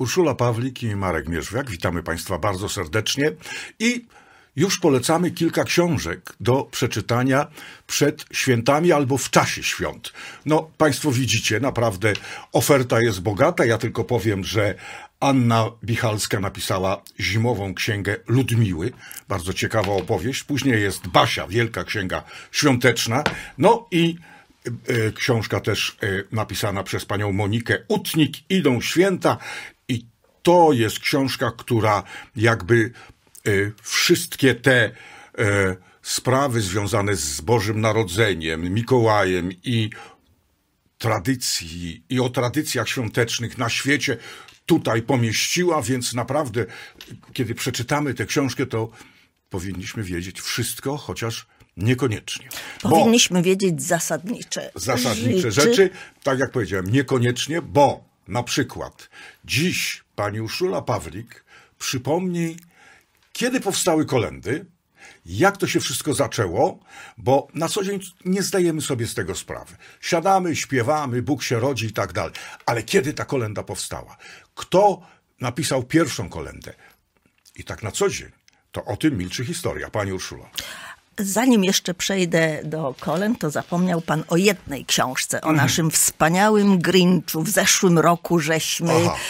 Urszula Pawlik i Marek Mierzwiak. Witamy Państwa bardzo serdecznie i już polecamy kilka książek do przeczytania przed świętami albo w czasie świąt. No, Państwo widzicie, naprawdę oferta jest bogata. Ja tylko powiem, że Anna Michalska napisała zimową księgę Ludmiły. Bardzo ciekawa opowieść. Później jest Basia, wielka księga świąteczna. No i książka też napisana przez panią Monikę Utnik, Idą święta. I to jest książka, która jakby wszystkie te sprawy związane z Bożym Narodzeniem, Mikołajem i tradycji, i o tradycjach świątecznych na świecie tutaj pomieściła, więc naprawdę, kiedy przeczytamy tę książkę, to powinniśmy wiedzieć wszystko, chociaż niekoniecznie. Powinniśmy wiedzieć zasadnicze rzeczy, tak jak powiedziałem, niekoniecznie, bo na przykład dziś pani Urszula Pawlik przypomni, kiedy powstały kolędy, jak to się wszystko zaczęło, bo na co dzień nie zdajemy sobie z tego sprawy. Siadamy, śpiewamy, Bóg się rodzi i tak dalej. Ale kiedy ta kolęda powstała? Kto napisał pierwszą kolędę? I tak na co dzień to o tym milczy historia. Pani Urszulo. Zanim jeszcze przejdę do kolęd, to zapomniał pan o jednej książce, o naszym wspaniałym Grinchu. W zeszłym roku żeśmy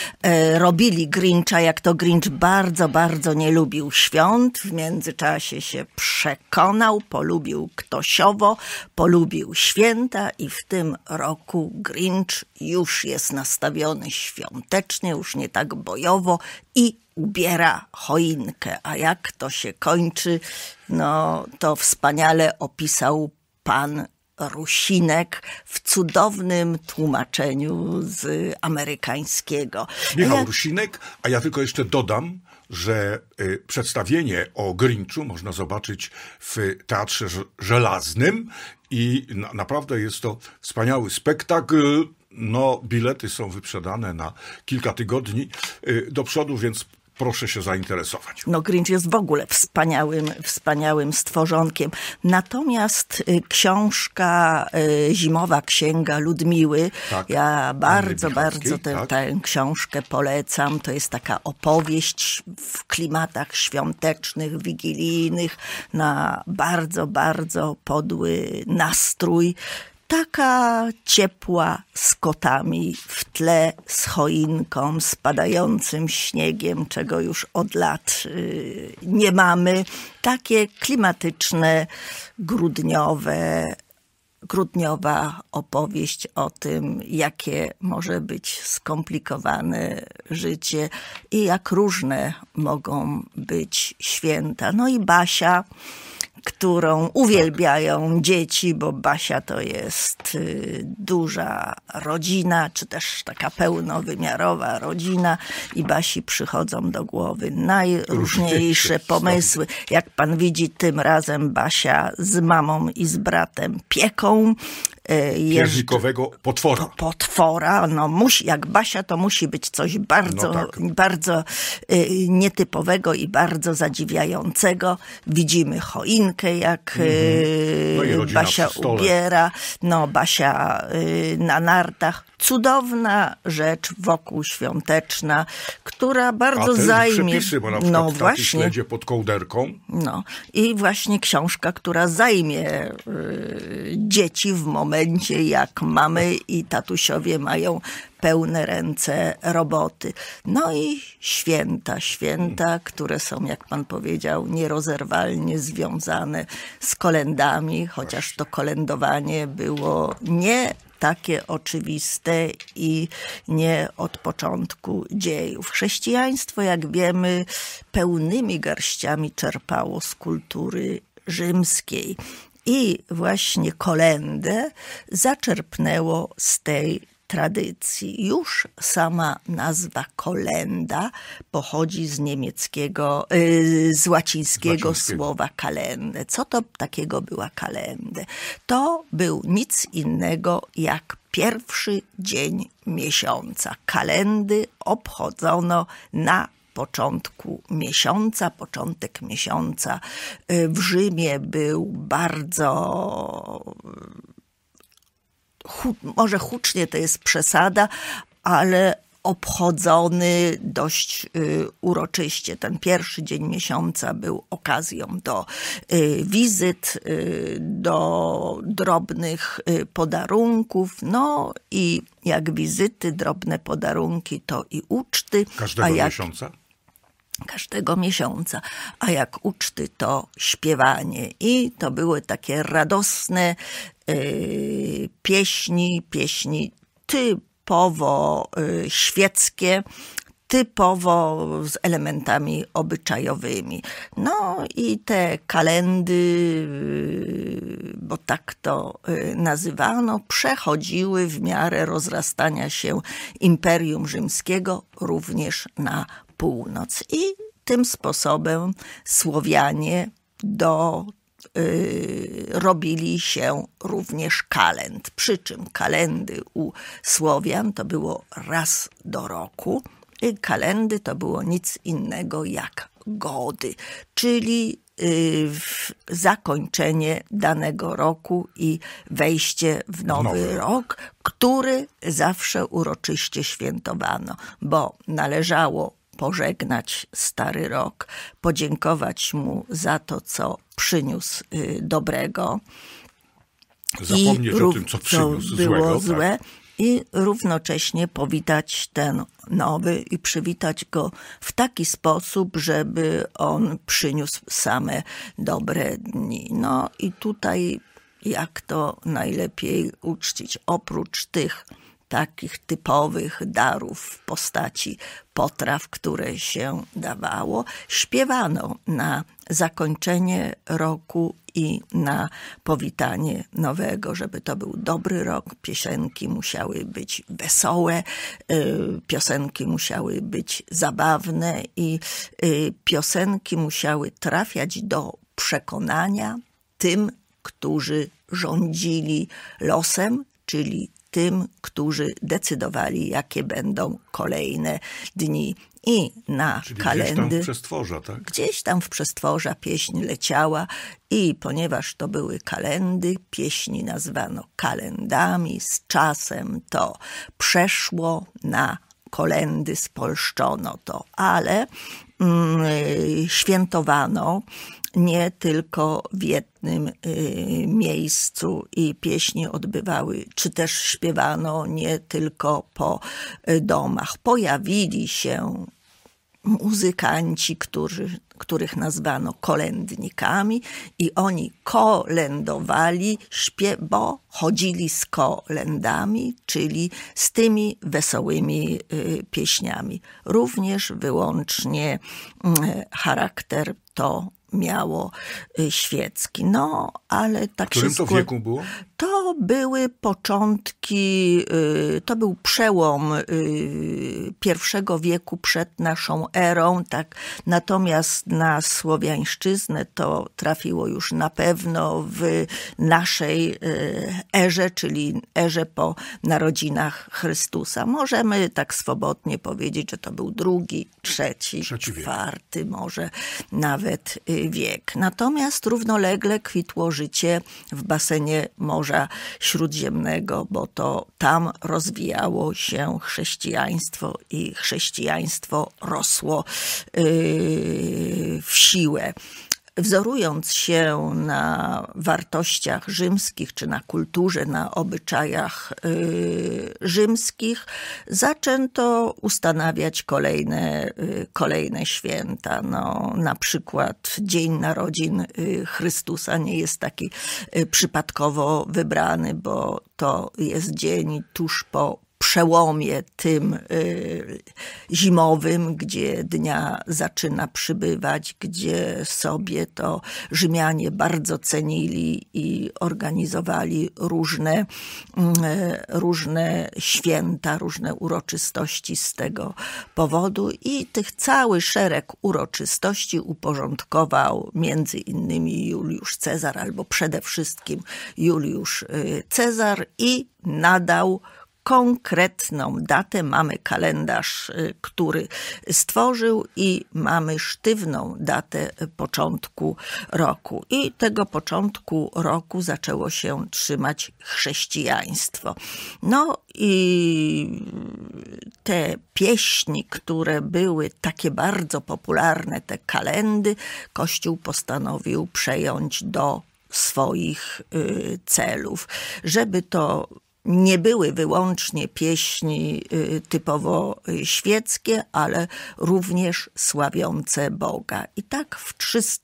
robili Grincha, jak to Grinch bardzo, bardzo nie lubił świąt. W międzyczasie się przekonał, polubił Ktosiowo, polubił święta i w tym roku Grinch już jest nastawiony świątecznie, już nie tak bojowo i ubiera choinkę. A jak to się kończy, no to wspaniale opisał pan Rusinek w cudownym tłumaczeniu z amerykańskiego. Michał Rusinek, a ja tylko jeszcze dodam, że przedstawienie o Grinchu można zobaczyć w Teatrze Żelaznym i naprawdę jest to wspaniały spektakl. No, bilety są wyprzedane na kilka tygodni do przodu, więc proszę się zainteresować. No, Grinch jest w ogóle wspaniałym stworzonkiem. Natomiast książka, zimowa księga Ludmiły, tak, ja bardzo tę książkę polecam. To jest taka opowieść w klimatach świątecznych, wigilijnych, na bardzo, bardzo podły nastrój. Taka ciepła z kotami, w tle z choinką, spadającym śniegiem, czego już od lat nie mamy. Takie klimatyczne, grudniowa opowieść o tym, jakie może być skomplikowane życie i jak różne mogą być święta. No i Basia, którą uwielbiają dzieci, bo Basia to jest duża rodzina, czy też taka pełnowymiarowa rodzina i Basi przychodzą do głowy najróżniejsze pomysły. Jak pan widzi, tym razem Basia z mamą i z bratem pieką piernikowego potwora. Potwora, no jak Basia, to musi być coś bardzo nietypowego i bardzo zadziwiającego. Widzimy choinkę, jak Basia ubiera. No, Basia na nartach. Cudowna rzecz wokół świąteczna, która bardzo zajmie. Przepisy, bo na przykład taki śledzie pod kołderką. No i właśnie książka, która zajmie dzieci w momencie, jak mamy i tatusiowie mają pełne ręce roboty. No i święta, które są, jak pan powiedział, nierozerwalnie związane z kolędami, chociaż to kolędowanie było nie takie oczywiste i nie od początku dziejów. Chrześcijaństwo, jak wiemy, pełnymi garściami czerpało z kultury rzymskiej i właśnie kolędę zaczerpnęło z tej tradycji. Już sama nazwa kolenda pochodzi z niemieckiego, z łacińskiego słowa kalende. Co to takiego była kalende? To był nic innego jak pierwszy dzień miesiąca. Kalendy obchodzono na początku miesiąca, początek miesiąca. W Rzymie był bardzo może hucznie to jest przesada, ale obchodzony dość uroczyście. Ten pierwszy dzień miesiąca był okazją do wizyt, do drobnych podarunków, no i jak wizyty, drobne podarunki, to i uczty. Każdego miesiąca? Każdego miesiąca, a jak uczty, to śpiewanie. I to były takie radosne pieśni typowo świeckie, typowo z elementami obyczajowymi. No i te kalendy, bo tak to nazywano, przechodziły w miarę rozrastania się Imperium Rzymskiego również na północ. I tym sposobem Słowianie robili się również kalend. Przy czym kalendy u Słowian to było raz do roku. I kalendy to było nic innego jak gody, czyli zakończenie danego roku i wejście w nowy rok, który zawsze uroczyście świętowano, bo należało pożegnać stary rok, podziękować mu za to, co przyniósł dobrego. Zapomnieć o tym, co przyniósł było złego. Tak. I równocześnie powitać ten nowy i przywitać go w taki sposób, żeby on przyniósł same dobre dni. No i tutaj jak to najlepiej uczcić? Oprócz tych takich typowych darów w postaci potraw, które się dawało, śpiewano na zakończenie roku i na powitanie nowego, żeby to był dobry rok. Piosenki musiały być wesołe, piosenki musiały być zabawne i piosenki musiały trafiać do przekonania tym, którzy rządzili losem, czyli tym, którzy decydowali, jakie będą kolejne dni. I na czyli kalendy. Gdzieś tam w przestworza, tak? Gdzieś tam w przestworza pieśń leciała i ponieważ to były kalendy, pieśni nazwano kalendami. Z czasem to przeszło na kolendy, spolszczono to, ale świętowano nie tylko w jednym miejscu i pieśni odbywały, czy też śpiewano nie tylko po domach. Pojawili się muzykanci, których nazwano kolędnikami i oni kolędowali, bo chodzili z kolędami, czyli z tymi wesołymi pieśniami. Również wyłącznie charakter to miało świecki. No, ale tak w którym to wieku było? To były początki, to był przełom I wieku przed naszą erą, tak. Natomiast na słowiańszczyznę to trafiło już na pewno w naszej erze, czyli erze po narodzinach Chrystusa. Możemy tak swobodnie powiedzieć, że to był II, III, IV, może nawet wiek. Natomiast równolegle kwitło życie w basenie Morza Śródziemnego, bo to tam rozwijało się chrześcijaństwo i chrześcijaństwo rosło w siłę. Wzorując się na wartościach rzymskich, czy na kulturze, na obyczajach rzymskich, zaczęto ustanawiać kolejne święta. No, na przykład Dzień Narodzin Chrystusa nie jest taki przypadkowo wybrany, bo to jest dzień tuż po przełomie tym zimowym, gdzie dnia zaczyna przybywać, gdzie sobie to Rzymianie bardzo cenili i organizowali różne święta, różne uroczystości z tego powodu i tych cały szereg uroczystości uporządkował między innymi Juliusz Cezar, albo przede wszystkim Juliusz Cezar i nadał konkretną datę. Mamy kalendarz, który stworzył i mamy sztywną datę początku roku. I tego początku roku zaczęło się trzymać chrześcijaństwo. No i te pieśni, które były takie bardzo popularne, te kalendy, Kościół postanowił przejąć do swoich celów, żeby to nie były wyłącznie pieśni typowo świeckie, ale również sławiące Boga. I tak w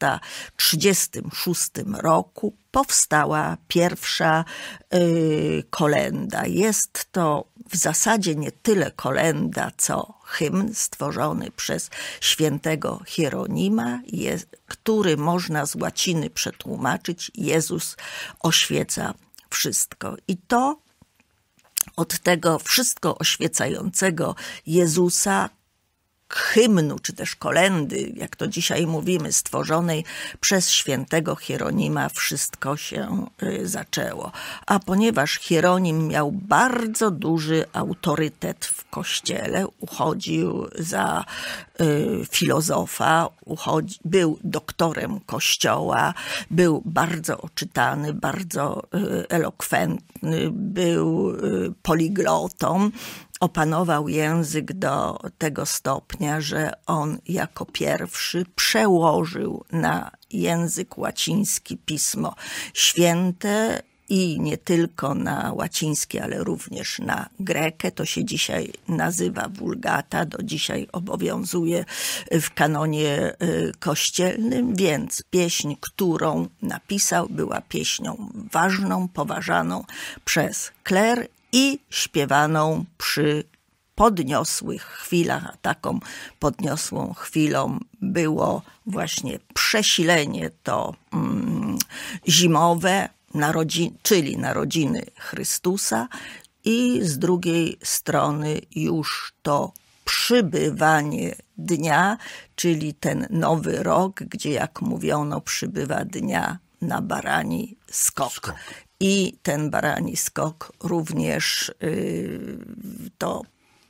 336 roku powstała pierwsza kolenda. Jest to w zasadzie nie tyle kolenda, co hymn stworzony przez świętego Hieronima, który można z łaciny przetłumaczyć: Jezus oświeca wszystko. I to od tego wszystko oświecającego Jezusa, hymnu, czy też kolendy, jak to dzisiaj mówimy, stworzonej przez świętego Hieronima, wszystko się zaczęło. A ponieważ Hieronim miał bardzo duży autorytet w Kościele, uchodził za filozofa, był doktorem Kościoła, był bardzo oczytany, bardzo elokwentny, był poliglotą, opanował język do tego stopnia, że on jako pierwszy przełożył na język łaciński Pismo Święte i nie tylko na łaciński, ale również na grekę. To się dzisiaj nazywa Vulgata, do dzisiaj obowiązuje w kanonie kościelnym, więc pieśń, którą napisał, była pieśnią ważną, poważaną przez kler i śpiewaną przy podniosłych chwilach, a taką podniosłą chwilą było właśnie przesilenie to zimowe, czyli narodziny Chrystusa, i z drugiej strony już to przybywanie dnia, czyli ten nowy rok, gdzie, jak mówiono, przybywa dnia na barani skok. I ten barani skok również to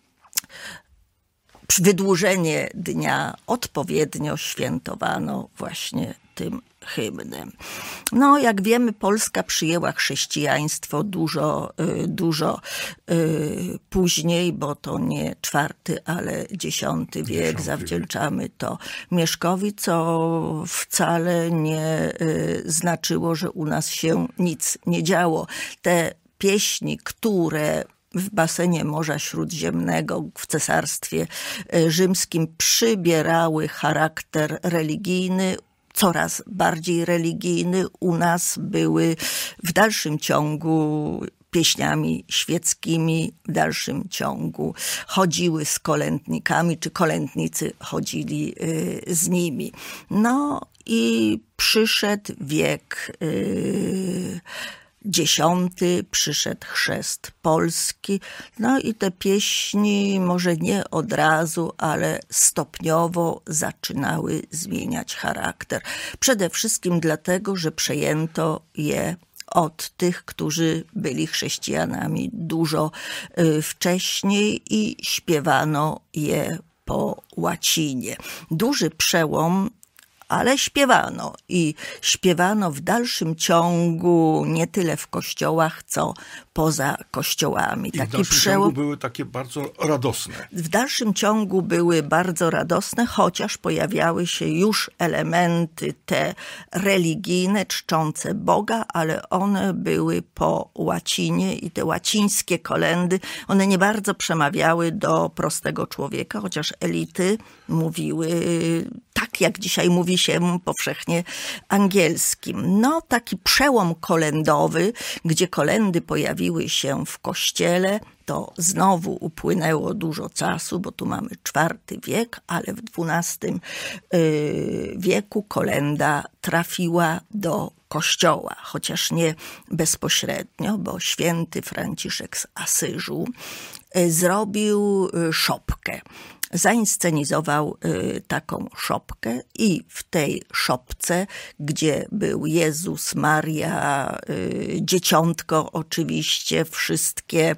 wydłużenie dnia odpowiednio świętowano właśnie tym hymnem. No, jak wiemy, Polska przyjęła chrześcijaństwo dużo później, bo to nie IV, ale X wiek. Zawdzięczamy to Mieszkowi, co wcale nie znaczyło, że u nas się nic nie działo. Te pieśni, które w basenie Morza Śródziemnego w Cesarstwie Rzymskim przybierały charakter religijny, coraz bardziej religijny, u nas były w dalszym ciągu pieśniami świeckimi, w dalszym ciągu chodziły z kolędnikami, czy kolędnicy chodzili z nimi. No i przyszedł wiek X, przyszedł chrzest polski, no i te pieśni może nie od razu, ale stopniowo zaczynały zmieniać charakter. Przede wszystkim dlatego, że przejęto je od tych, którzy byli chrześcijanami dużo wcześniej i śpiewano je po łacinie. Duży przełom, ale śpiewano i śpiewano w dalszym ciągu nie tyle w kościołach, co poza kościołami. I w dalszym ciągu były takie bardzo radosne. W dalszym ciągu były bardzo radosne, chociaż pojawiały się już elementy te religijne, czczące Boga, ale one były po łacinie i te łacińskie kolendy, one nie bardzo przemawiały do prostego człowieka, chociaż elity mówiły tak, jak dzisiaj mówi się powszechnie angielskim. No, taki przełom kolendowy, gdzie kolendy pojawiły się w kościele, to znowu upłynęło dużo czasu, bo tu mamy IV wiek, ale w XII wieku kolenda trafiła do kościoła, chociaż nie bezpośrednio, bo święty Franciszek z Asyżu zrobił szopkę. Zainscenizował taką szopkę i w tej szopce, gdzie był Jezus, Maria, dzieciątko oczywiście, wszystkie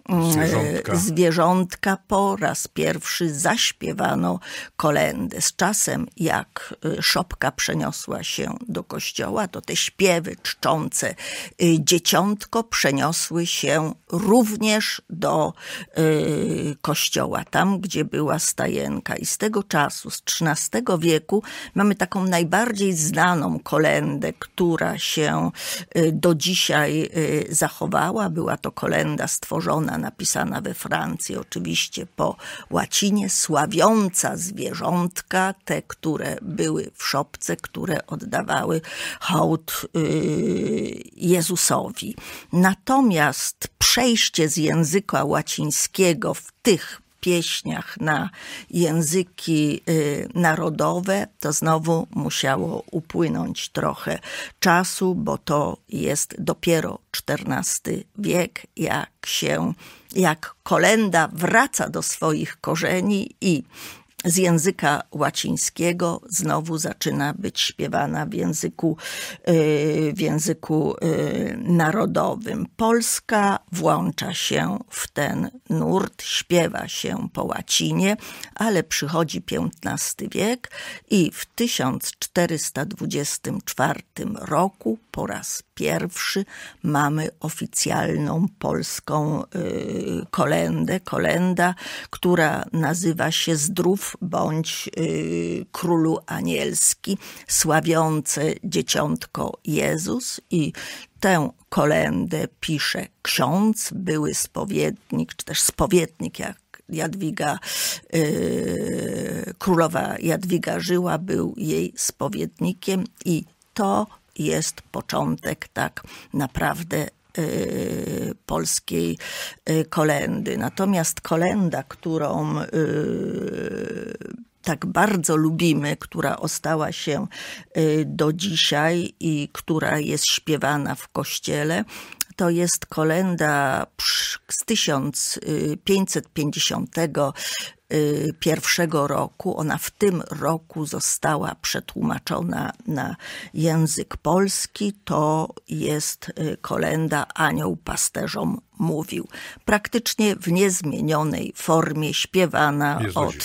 zwierzątka po raz pierwszy zaśpiewano kolędę. Z czasem, jak szopka przeniosła się do kościoła, to te śpiewy czczące dzieciątko przeniosły się również do kościoła, tam gdzie była stajenka. I z tego czasu, z XIII wieku, mamy taką najbardziej znaną kolędę, która się do dzisiaj zachowała. Była to kolęda stworzona, napisana we Francji, oczywiście po łacinie, sławiąca zwierzątka, te, które były w szopce, które oddawały hołd Jezusowi. Natomiast przejście z języka łacińskiego w tych pieśniach na języki narodowe, to znowu musiało upłynąć trochę czasu, bo to jest dopiero XIV wiek, jak kolęda wraca do swoich korzeni i z języka łacińskiego znowu zaczyna być śpiewana w języku narodowym. Polska włącza się w ten nurt, śpiewa się po łacinie, ale przychodzi XV wiek i w 1424 roku po raz pierwszy mamy oficjalną polską kolędę. Kolenda, która nazywa się Zdrów bądź Królu Anielski, sławiące dzieciątko Jezus. I tę kolędę pisze ksiądz, były spowiednik, czy też spowiednik, jak królowa Jadwiga żyła, był jej spowiednikiem i to jest początek tak naprawdę polskiej kolędy. Natomiast kolęda, którą tak bardzo lubimy, która ostała się do dzisiaj i która jest śpiewana w kościele, to jest kolęda z 1551 roku. Ona w tym roku została przetłumaczona na język polski. To jest kolenda Anioł pasterzom mówił. Praktycznie w niezmienionej formie, śpiewana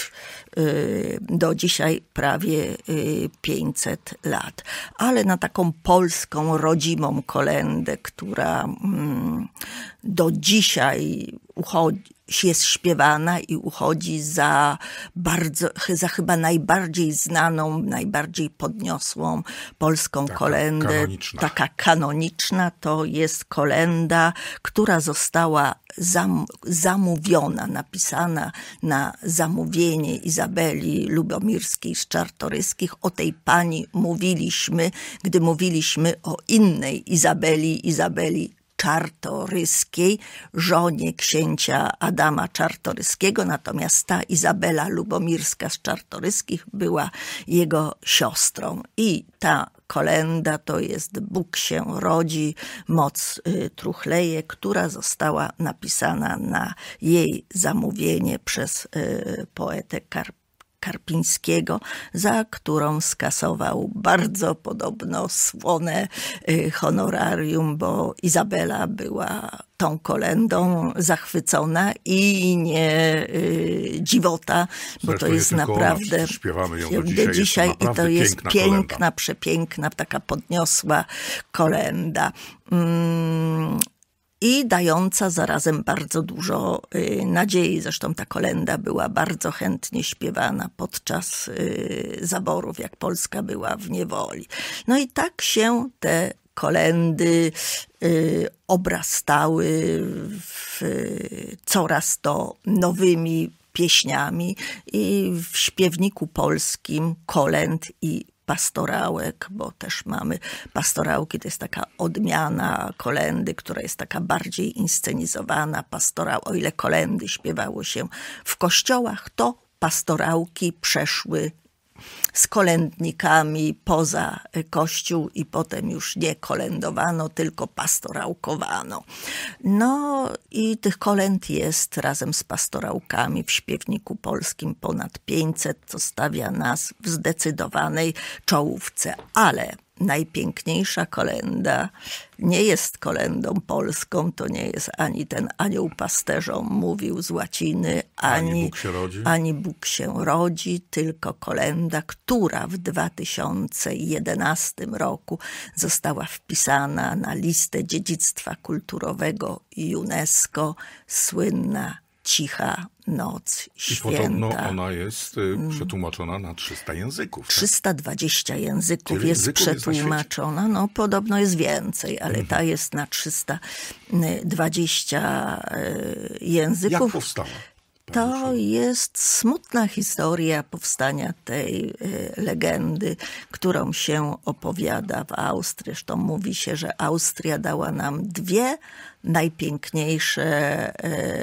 do dzisiaj prawie 500 lat. Ale na taką polską, rodzimą kolędę, która do dzisiaj jest śpiewana i uchodzi za chyba najbardziej znaną, najbardziej podniosłą polską kolędę. Taka kanoniczna to jest kolenda, która została zamówiona, napisana na zamówienie Izabeli Lubomirskiej z Czartoryskich. O tej pani mówiliśmy, gdy mówiliśmy o innej Izabeli Czartoryskiej, żonie księcia Adama Czartoryskiego, natomiast ta Izabela Lubomirska z Czartoryskich była jego siostrą. I ta kolenda to jest Bóg się rodzi, moc truchleje, która została napisana na jej zamówienie przez poetę Karpińskiego, za którą skasował bardzo podobno słone honorarium, bo Izabela była tą kolendą zachwycona i nie dziwota, bo zresztą to jest naprawdę śpiewamy ją do dzisiaj i to jest piękna, przepiękna, taka podniosła kolenda. I dająca zarazem bardzo dużo nadziei. Zresztą ta kolenda była bardzo chętnie śpiewana podczas zaborów, jak Polska była w niewoli. No i tak się te kolendy obrastały coraz to nowymi pieśniami i w śpiewniku polskim kolęd i pastorałek, bo też mamy pastorałki, to jest taka odmiana kolendy, która jest taka bardziej inscenizowana. O ile kolendy śpiewało się w kościołach, to pastorałki przeszły z kolędnikami poza kościół i potem już nie kolędowano, tylko pastorałkowano. No i tych kolęd jest razem z pastorałkami w śpiewniku polskim ponad 500, co stawia nas w zdecydowanej czołówce. Ale najpiękniejsza kolenda nie jest kolendą polską, to nie jest ani ten anioł pasterzom mówił z łaciny, ani Bóg się rodzi, tylko kolenda, która w 2011 roku została wpisana na listę dziedzictwa kulturowego UNESCO, słynna Cicha Noc Święta. I podobno ona jest przetłumaczona na 300 języków. 320 języków jest przetłumaczona. No podobno jest więcej, ale ta jest na 320 języków. Jak powstała? To jest smutna historia powstania tej legendy, którą się opowiada w Austrii. Zresztą mówi się, że Austria dała nam dwie najpiękniejsze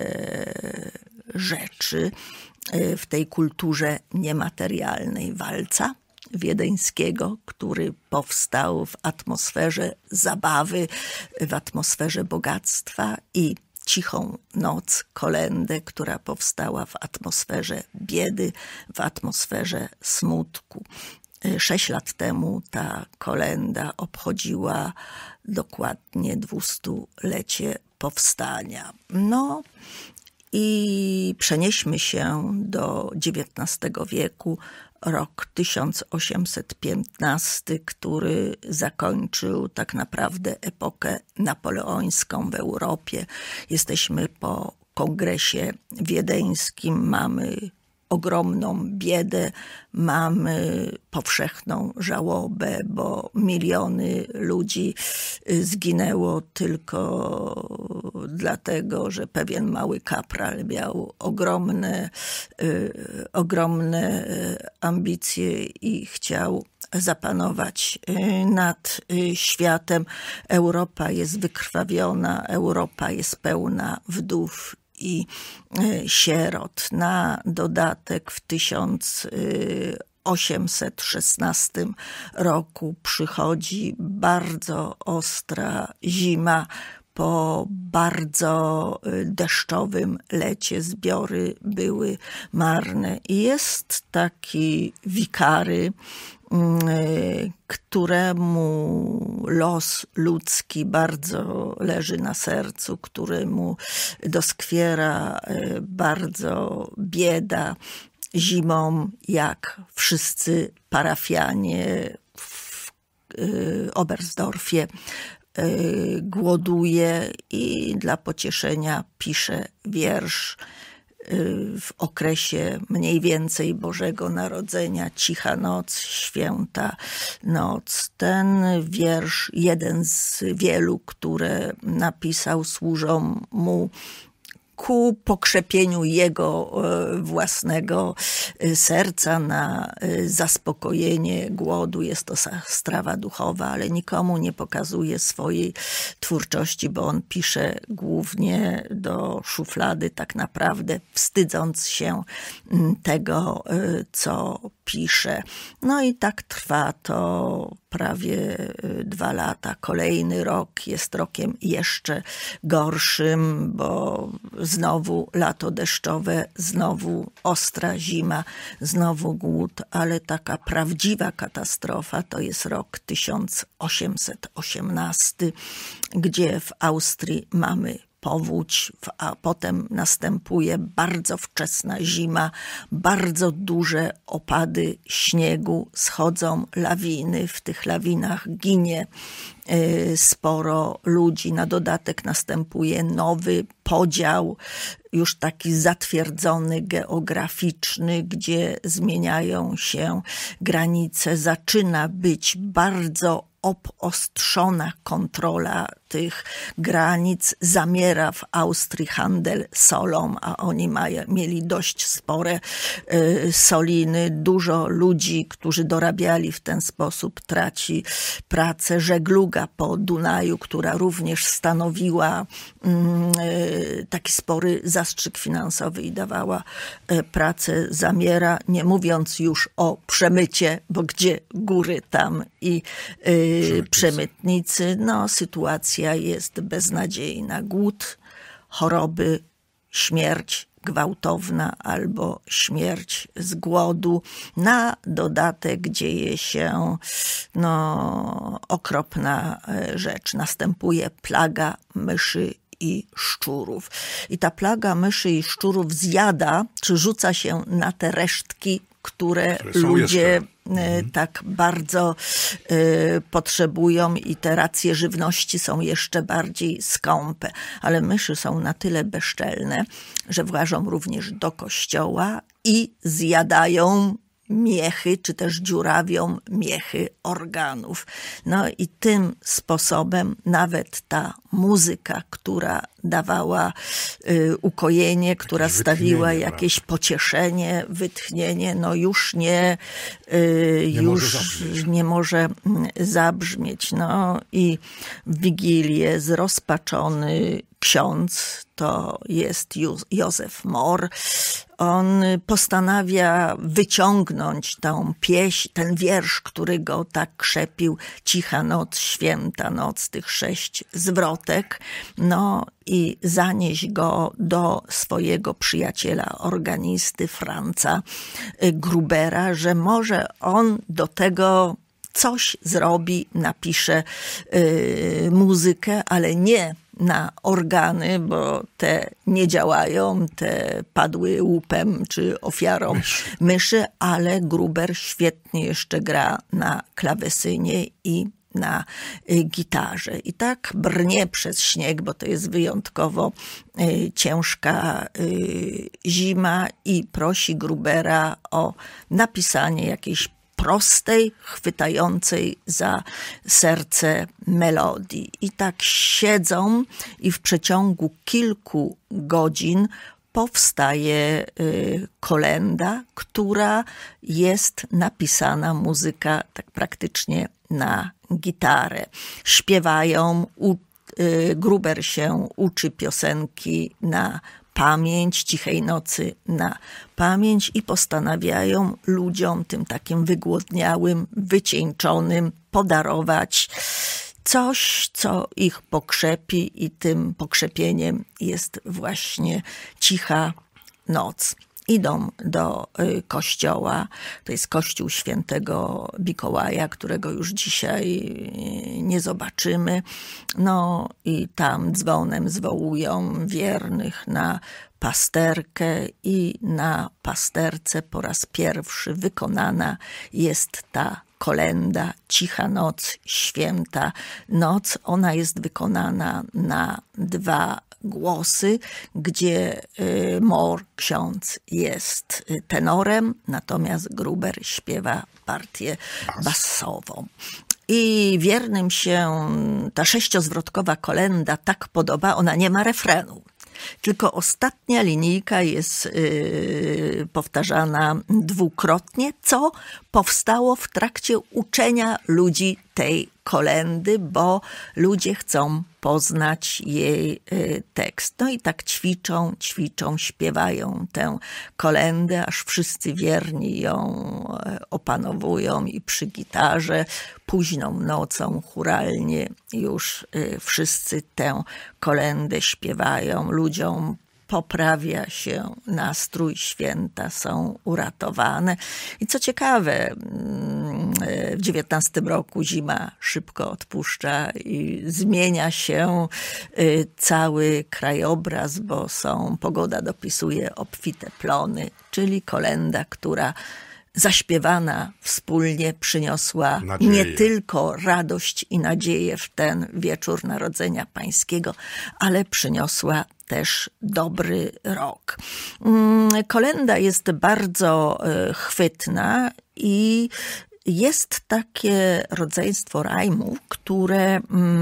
rzeczy w tej kulturze niematerialnej. Walca wiedeńskiego, który powstał w atmosferze zabawy, w atmosferze bogactwa, i Cichą Noc, kolendę, która powstała w atmosferze biedy, w atmosferze smutku. 6 lat temu ta kolenda obchodziła dokładnie 200-lecie powstania. No i przenieśmy się do XIX wieku, rok 1815, który zakończył tak naprawdę epokę napoleońską w Europie. Jesteśmy po kongresie wiedeńskim, mamy ogromną biedę, mamy powszechną żałobę, bo miliony ludzi zginęło tylko dlatego, że pewien mały kapral miał ogromne ambicje i chciał zapanować nad światem. Europa jest wykrwawiona, Europa jest pełna wdów i sierot. Na dodatek w 1816 roku przychodzi bardzo ostra zima. Po bardzo deszczowym lecie zbiory były marne. I jest taki wikary, któremu los ludzki bardzo leży na sercu, któremu doskwiera bardzo bieda. Zimą, jak wszyscy parafianie w Oberstdorfie, głoduje i dla pocieszenia pisze wiersz w okresie mniej więcej Bożego Narodzenia. Cicha noc, święta noc. Ten wiersz, jeden z wielu, które napisał, służą mu ku pokrzepieniu jego własnego serca, na zaspokojenie głodu. Jest to strawa duchowa, ale nikomu nie pokazuje swojej twórczości, bo on pisze głównie do szuflady, tak naprawdę wstydząc się tego, co pisze. No i tak trwa to prawie 2 lata. Kolejny rok jest rokiem jeszcze gorszym, bo znowu lato deszczowe, znowu ostra zima, znowu głód, ale taka prawdziwa katastrofa to jest rok 1818, gdzie w Austrii mamy powódź, a potem następuje bardzo wczesna zima, bardzo duże opady śniegu, schodzą lawiny, w tych lawinach ginie sporo ludzi. Na dodatek następuje nowy podział, już taki zatwierdzony, geograficzny, gdzie zmieniają się granice. Zaczyna być bardzo obostrzona kontrola tych granic. Zamiera w Austrii handel solą, a oni mieli dość spore soliny. Dużo ludzi, którzy dorabiali w ten sposób, traci pracę. Żegluga po Dunaju, która również stanowiła taki spory zastrzyk finansowy i dawała pracę, zamiera, nie mówiąc już o przemycie, bo gdzie góry, tam i przemytnicy. No, sytuacja jest beznadziejna. Głód, choroby, śmierć, gwałtowna albo śmierć z głodu. Na dodatek dzieje się okropna rzecz. Następuje plaga myszy i szczurów. I ta plaga myszy i szczurów zjada, czy rzuca się na te resztki, które ludzie tak bardzo potrzebują i te racje żywności są jeszcze bardziej skąpe. Ale myszy są na tyle bezczelne, że włażą również do kościoła i zjadają miechy, czy też dziurawią miechy organów. No i tym sposobem nawet ta muzyka, która dawała ukojenie, która stawiła jakieś pocieszenie, wytchnienie, już nie może zabrzmieć. No i w Wigilię zrozpaczony ksiądz, to jest Józef Mor, on postanawia wyciągnąć tą pieśń, ten wiersz, który go tak krzepił, Cicha noc, święta noc, tych 6 zwrotek, i zanieść go do swojego przyjaciela, organisty Franza Grubera, że może on do tego coś zrobi, napisze muzykę, ale nie na organy, bo te nie działają, te padły łupem czy ofiarą myszy, ale Gruber świetnie jeszcze gra na klawesynie i na gitarze. I tak brnie przez śnieg, bo to jest wyjątkowo ciężka zima i prosi Grubera o napisanie jakiejś prostej, chwytającej za serce melodii. I tak siedzą i w przeciągu kilku godzin powstaje kolenda, która jest napisana, muzyka tak praktycznie na gitarę. Śpiewają, Gruber się uczy piosenki na pamięć, Cichej nocy na pamięć i postanawiają ludziom, tym takim wygłodniałym, wycieńczonym, podarować coś, co ich pokrzepi i tym pokrzepieniem jest właśnie cicha noc. Idą do kościoła, to jest kościół świętego Mikołaja, którego już dzisiaj nie zobaczymy. I tam dzwonem zwołują wiernych na pasterkę i na pasterce po raz pierwszy wykonana jest ta kolenda Cicha noc, święta noc. Ona jest wykonana na 2 głosy, gdzie Mor, ksiądz, jest tenorem, natomiast Gruber śpiewa partię basową. I wiernym się ta 6-zwrotkowa kolenda tak podoba, ona nie ma refrenu. Tylko ostatnia linijka jest powtarzana dwukrotnie, co powstało w trakcie uczenia ludzi tej kolendy, bo ludzie chcą poznać jej tekst. I tak ćwiczą, śpiewają tę kolendę, aż wszyscy wierni ją opanowują i przy gitarze późną nocą chóralnie już wszyscy tę kolendę śpiewają. Ludziom poprawia się nastrój, święta są uratowane. I co ciekawe, w 19 roku zima szybko odpuszcza i zmienia się cały krajobraz, bo pogoda dopisuje obfite plony, czyli kolenda, która zaśpiewana wspólnie przyniosła nie tylko radość i nadzieję w ten wieczór Narodzenia Pańskiego, ale przyniosła też dobry rok. Kolenda jest bardzo chwytna i jest takie rodzeństwo rajmów, które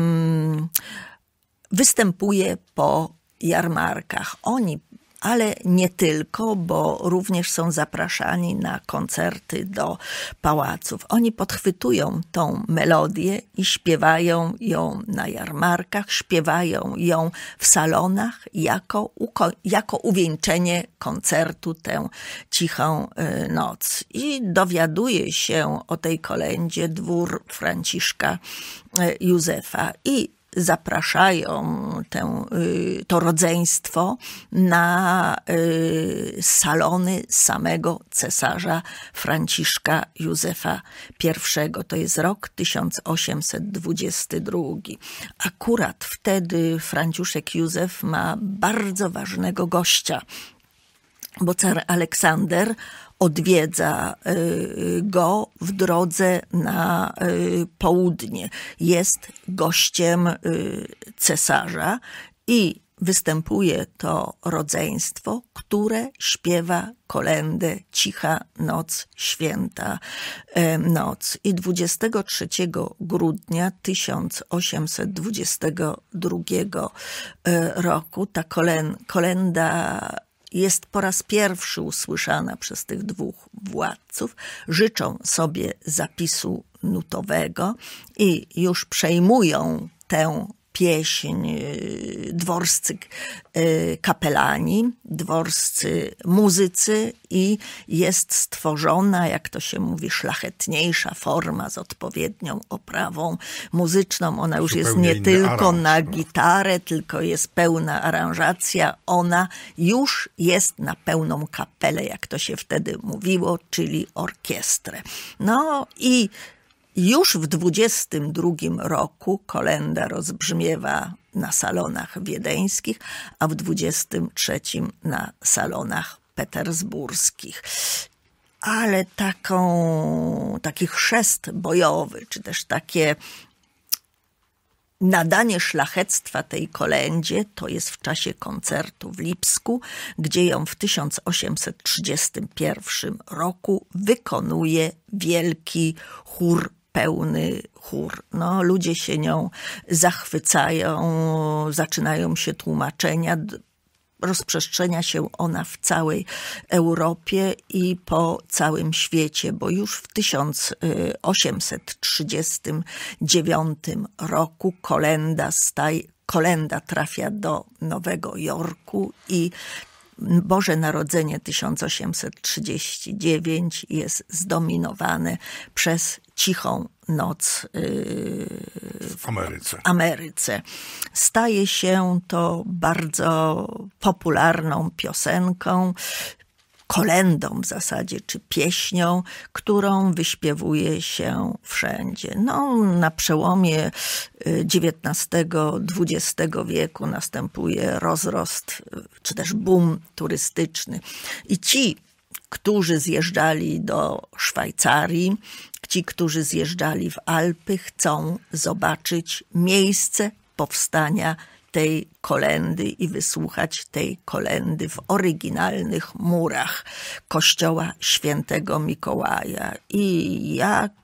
występuje po jarmarkach. Ale nie tylko, bo również są zapraszani na koncerty do pałaców. Oni podchwytują tą melodię i śpiewają ją na jarmarkach, śpiewają ją w salonach jako uwieńczenie koncertu, tę cichą noc. I dowiaduje się o tej kolędzie dwór Franciszka Józefa. I zapraszają to rodzeństwo na salony samego cesarza Franciszka Józefa I. To jest rok 1822. Akurat wtedy Franciszek Józef ma bardzo ważnego gościa, bo car Aleksander odwiedza go w drodze na południe. Jest gościem cesarza i występuje to rodzeństwo, które śpiewa kolędę Cicha noc, święta noc. I 23 grudnia 1822 roku ta kolęda jest po raz pierwszy usłyszana przez tych dwóch władców. Życzą sobie zapisu nutowego i już przejmują tę pieśń dworscy kapelani, dworscy muzycy i jest stworzona, jak to się mówi, szlachetniejsza forma z odpowiednią oprawą muzyczną. Ona już jest nie tylko na gitarę, tylko jest pełna aranżacja. Ona już jest na pełną kapelę, jak to się wtedy mówiło, czyli orkiestrę. No i już w 22 roku kolęda rozbrzmiewa na salonach wiedeńskich, a w 23 na salonach petersburskich. Ale taki chrzest bojowy, czy też takie nadanie szlachectwa tej kolędzie to jest w czasie koncertu w Lipsku, gdzie ją w 1831 roku wykonuje wielki chór, pełny chór. No, ludzie się nią zachwycają, zaczynają się tłumaczenia, rozprzestrzenia się ona w całej Europie i po całym świecie, bo już w 1839 roku kolenda trafia do Nowego Jorku i Boże Narodzenie 1839 jest zdominowane przez Cichą noc w Ameryce. Staje się to bardzo popularną piosenką, kolędą w zasadzie, czy pieśnią, którą wyśpiewuje się wszędzie. No, na przełomie XIX-XX wieku następuje rozrost, czy też boom turystyczny. I ci, którzy zjeżdżali do Szwajcarii, ci, którzy zjeżdżali w Alpy, chcą zobaczyć miejsce powstania tej kolędy i wysłuchać tej kolędy w oryginalnych murach kościoła Świętego Mikołaja. I jakie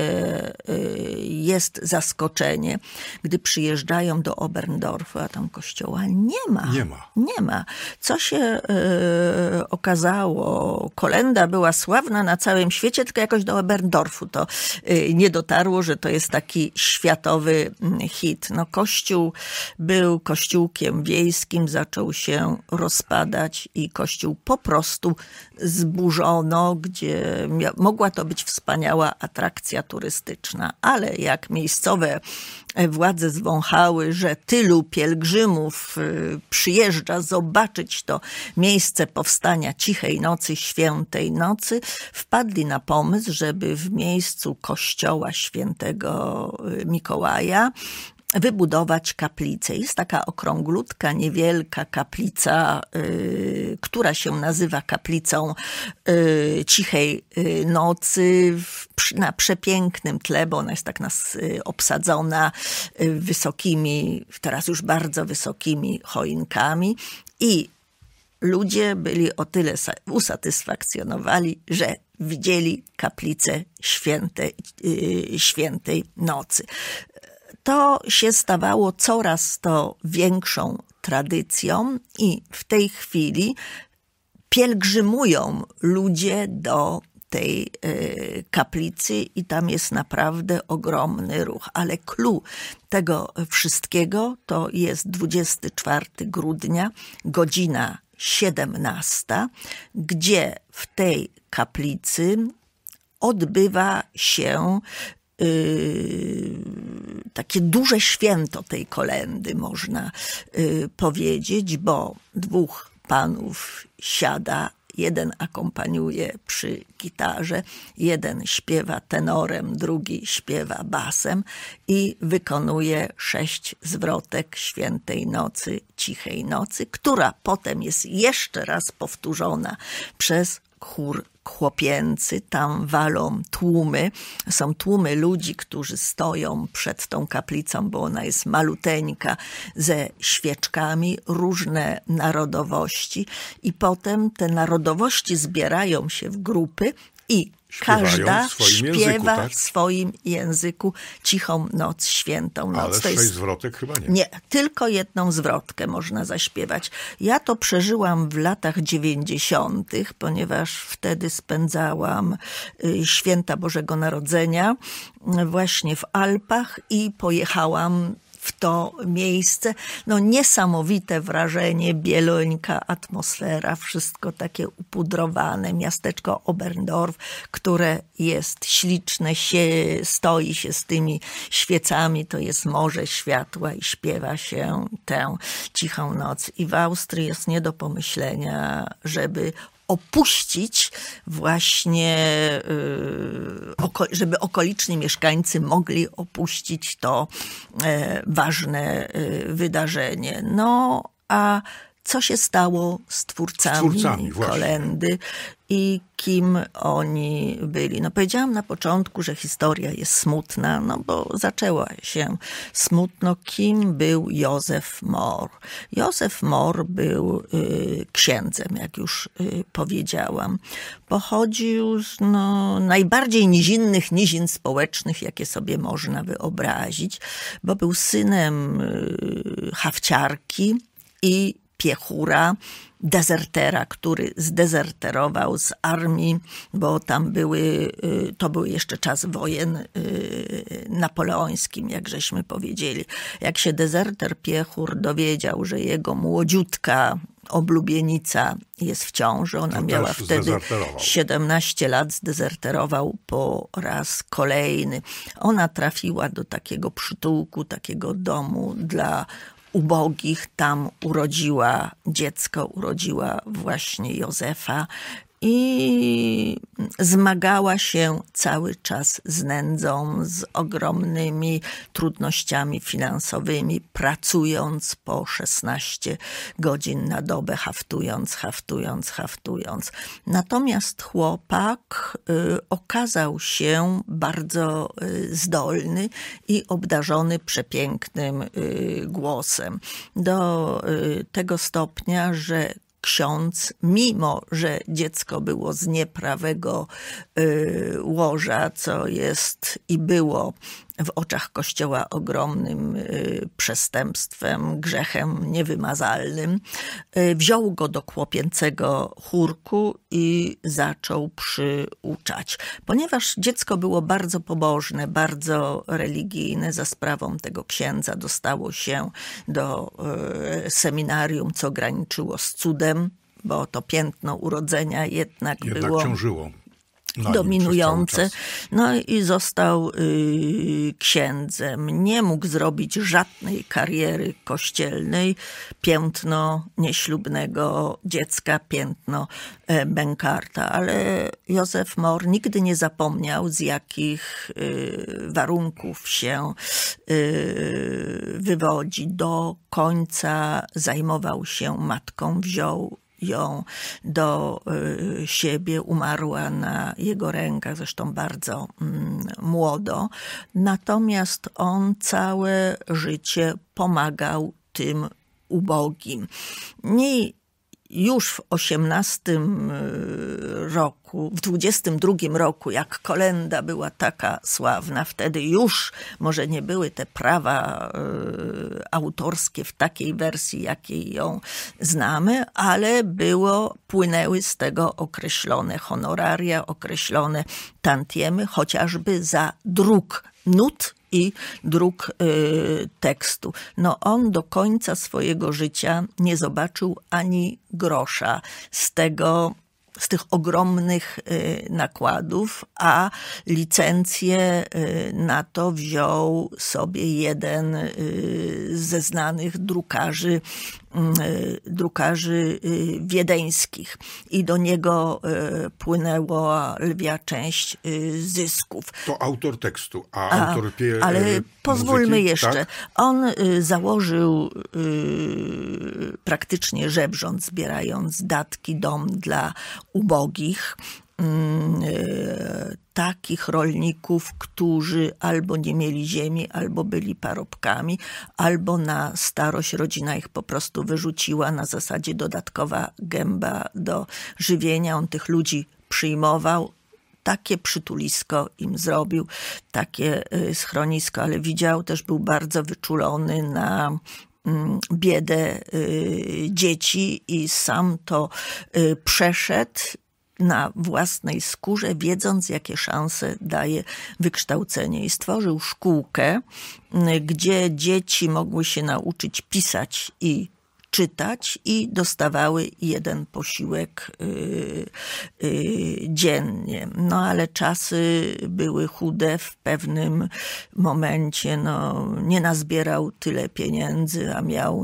jest zaskoczenie, gdy przyjeżdżają do Oberndorfu, a tam kościoła nie ma. Co się okazało? Kolęda była sławna na całym świecie, tylko jakoś do Oberndorfu to nie dotarło, że to jest taki światowy hit. No, kościół był kościółkiem wiejskim, zaczął się rozpadać i kościół po prostu zburzono, gdzie mogła to być wspaniała atrakcja turystyczna, ale jak miejscowe władze zwąchały, że tylu pielgrzymów przyjeżdża zobaczyć to miejsce powstania Cichej Nocy, Świętej Nocy, wpadli na pomysł, żeby w miejscu kościoła Świętego Mikołaja wybudować kaplicę. Jest taka okrąglutka, niewielka kaplica, która się nazywa kaplicą Cichej Nocy, na przepięknym tle, bo ona jest tak obsadzona wysokimi, teraz już bardzo wysokimi choinkami i ludzie byli o tyle usatysfakcjonowani, że widzieli kaplicę Świętej Nocy. To się stawało coraz to większą tradycją i w tej chwili pielgrzymują ludzie do tej kaplicy i tam jest naprawdę ogromny ruch. Ale clou tego wszystkiego to jest 24 grudnia, godzina 17, gdzie w tej kaplicy odbywa się takie duże święto tej kolędy, można powiedzieć, bo dwóch panów siada, jeden akompaniuje przy gitarze, jeden śpiewa tenorem, drugi śpiewa basem i wykonuje 6 zwrotek Świętej Nocy, Cichej Nocy, która potem jest jeszcze raz powtórzona przez chór chłopięcy. Tam walą tłumy. Są tłumy ludzi, którzy stoją przed tą kaplicą, bo ona jest maluteńka, ze świeczkami, różne narodowości. I potem te narodowości zbierają się w grupy i każda śpiewa w swoim języku Cichą Noc, Świętą Noc. Ale 6 zwrotek chyba nie. Nie, tylko jedną zwrotkę można zaśpiewać. Ja to przeżyłam w latach 90., ponieważ wtedy spędzałam święta Bożego Narodzenia właśnie w Alpach i pojechałam w to miejsce. No niesamowite wrażenie, bielońka atmosfera, wszystko takie upudrowane, miasteczko Oberndorf, które jest śliczne, stoi się z tymi świecami, to jest morze światła i śpiewa się tę Cichą Noc. I w Austrii jest nie do pomyślenia, żeby opuścić właśnie, żeby okoliczni mieszkańcy mogli opuścić to ważne wydarzenie. No, a co się stało z twórcami kolędy i kim oni byli? No powiedziałam na początku, że historia jest smutna, no bo zaczęła się smutno. Kim był Józef Mohr? Józef Mohr był księdzem, jak już powiedziałam. Pochodził z najbardziej nizinnych nizin społecznych, jakie sobie można wyobrazić, bo był synem hafciarki i piechura, dezertera, który zdezerterował z armii, bo tam to był jeszcze czas wojen napoleońskim, jak żeśmy powiedzieli. Jak się dezerter piechur dowiedział, że jego młodziutka oblubienica jest w ciąży, ona miała wtedy 17 lat, zdezerterował po raz kolejny. Ona trafiła do takiego przytułku, takiego domu dla ubogich, tam urodziła dziecko, urodziła właśnie Józefa i zmagała się cały czas z nędzą, z ogromnymi trudnościami finansowymi, pracując po 16 godzin na dobę, haftując. Natomiast chłopak okazał się bardzo zdolny i obdarzony przepięknym głosem. Do tego stopnia, że ksiądz, mimo że dziecko było z nieprawego łoża, co jest i było w oczach Kościoła ogromnym przestępstwem, grzechem niewymazalnym, wziął go do chłopięcego chórku i zaczął przyuczać. Ponieważ dziecko było bardzo pobożne, bardzo religijne, za sprawą tego księdza dostało się do seminarium, co graniczyło z cudem, bo to piętno urodzenia jednak było ciążyło dominujące. No i został księdzem. Nie mógł zrobić żadnej kariery kościelnej. Piętno nieślubnego dziecka, piętno bękarta. Ale Józef Mohr nigdy nie zapomniał, z jakich warunków się wywodzi. Do końca zajmował się matką, wziął ją do siebie, umarła na jego rękach, zresztą bardzo młodo. Natomiast on całe życie pomagał tym ubogim. Już w 18 roku, w 22 roku, jak kolęda była taka sławna, wtedy już może nie były te prawa autorskie w takiej wersji, jakiej ją znamy, ale płynęły z tego określone honoraria, określone tantiemy, chociażby za druk nut i druk tekstu. No on do końca swojego życia nie zobaczył ani grosza z tego z tych ogromnych nakładów, a licencję na to wziął sobie jeden ze znanych drukarzy wiedeńskich i do niego płynęła lwia część zysków. To autor tekstu, a autor ale pozwólmy muzyki, jeszcze. tak? On założył praktycznie żebrząc, zbierając datki, dom dla ubogich, takich rolników, którzy albo nie mieli ziemi, albo byli parobkami, albo na starość rodzina ich po prostu wyrzuciła na zasadzie dodatkowa gęba do żywienia. On tych ludzi przyjmował, takie przytulisko im zrobił, takie schronisko, ale widział, też był bardzo wyczulony na biedę dzieci i sam to przeszedł na własnej skórze, wiedząc, jakie szanse daje wykształcenie. I stworzył szkółkę, gdzie dzieci mogły się nauczyć pisać i czytać i dostawały jeden posiłek dziennie. No ale czasy były chude, w pewnym momencie nie nazbierał tyle pieniędzy, a miał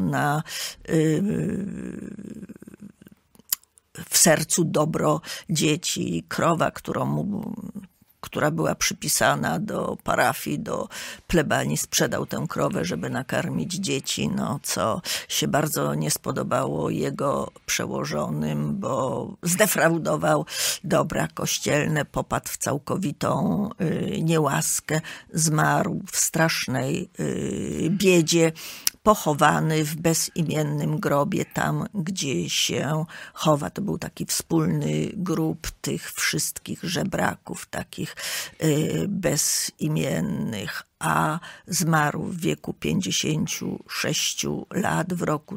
w sercu dobro dzieci. Krowa, która była przypisana do parafii, do plebanii, sprzedał tę krowę, żeby nakarmić dzieci, co się bardzo nie spodobało jego przełożonym, bo zdefraudował dobra kościelne, popadł w całkowitą niełaskę, zmarł w strasznej biedzie, pochowany w bezimiennym grobie, tam gdzie się chowa. To był taki wspólny grób tych wszystkich żebraków, takich bezimiennych, a zmarł w wieku 56 lat w roku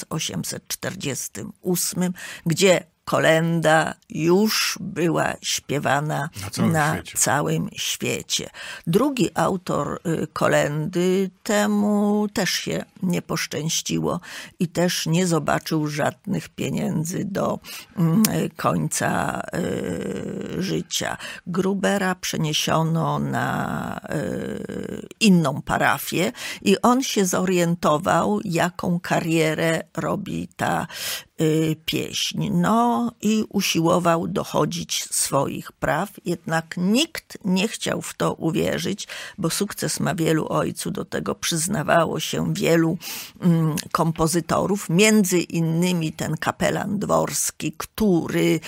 1848, gdzie kolenda już była śpiewana na całym świecie. Drugi autor kolendy, temu też się nie poszczęściło i też nie zobaczył żadnych pieniędzy do końca życia. Grubera przeniesiono na inną parafię i on się zorientował, jaką karierę robi ta pieśń. I usiłował dochodzić swoich praw, jednak nikt nie chciał w to uwierzyć, bo sukces ma wielu ojcu, do tego przyznawało się wielu kompozytorów, między innymi ten kapelan dworski, który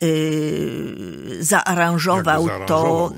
zaaranżował to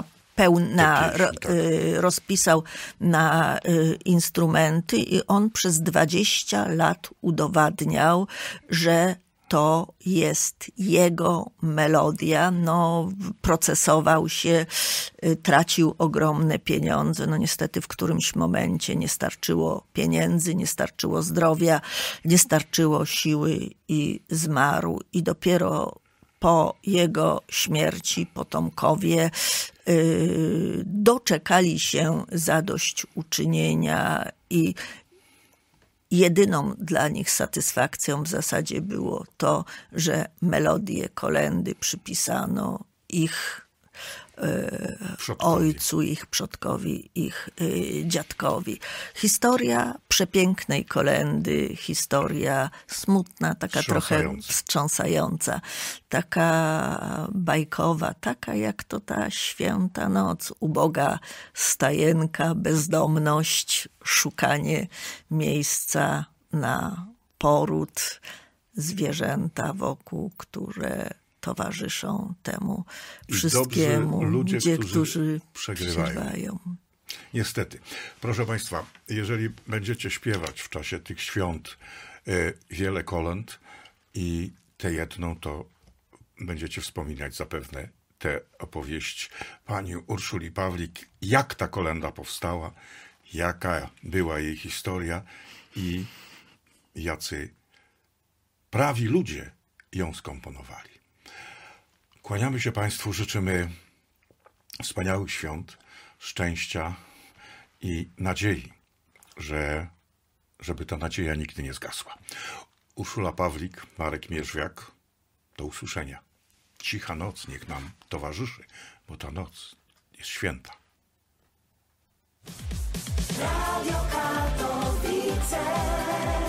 rozpisał na instrumenty i on przez 20 lat udowadniał, że to jest jego melodia. Procesował się, tracił ogromne pieniądze. Niestety w którymś momencie nie starczyło pieniędzy, nie starczyło zdrowia, nie starczyło siły i zmarł. I dopiero po jego śmierci potomkowie doczekali się zadośćuczynienia i jedyną dla nich satysfakcją w zasadzie było to, że melodię kolendy przypisano ich ojcu, ich przodkowi, ich dziadkowi. Historia przepięknej kolendy, historia smutna, taka trochę wstrząsająca, taka bajkowa, taka jak to ta święta noc, uboga stajenka, bezdomność, szukanie miejsca na poród, zwierzęta wokół, które towarzyszą temu wszystkiemu. Ludzie, którzy przegrywają. Niestety. Proszę Państwa, jeżeli będziecie śpiewać w czasie tych świąt wiele kolęd i tę jedną, to będziecie wspominać zapewne tę opowieść pani Urszuli Pawlik, jak ta kolenda powstała, jaka była jej historia i jacy prawi ludzie ją skomponowali. Kłaniamy się Państwu, życzymy wspaniałych świąt, szczęścia i nadziei, żeby ta nadzieja nigdy nie zgasła. Urszula Pawlik, Marek Mierzwiak, do usłyszenia. cicha noc niech nam towarzyszy, bo ta noc jest święta. Radio Katowice.